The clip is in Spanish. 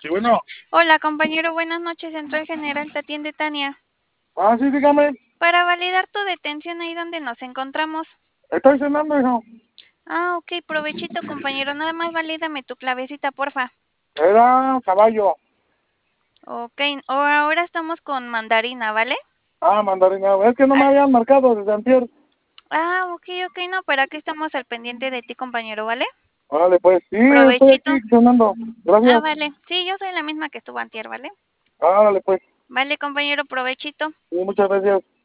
Sí, bueno. Hola, compañero, buenas noches. Central General, te atiende Tania. Ah, sí, dígame. Para validar tu detención ahí donde nos encontramos. Estoy cenando, hijo. Ah, ok, provechito, compañero. Nada más valídame tu clavecita, porfa. Era caballo. Ok, ahora estamos con mandarina, ¿vale? Ah, mandarina. Es que no me Al- habían marcado desde antier. Ah, ok, no, pero aquí estamos al pendiente de ti, compañero, ¿vale? Órale, pues. Sí, estoy Provechito. aquí cenando. Ah, Gracias. vale. Sí, yo soy la misma que estuvo antier, ¿vale? Órale, pues. Vale, compañero, provechito. Sí, muchas gracias.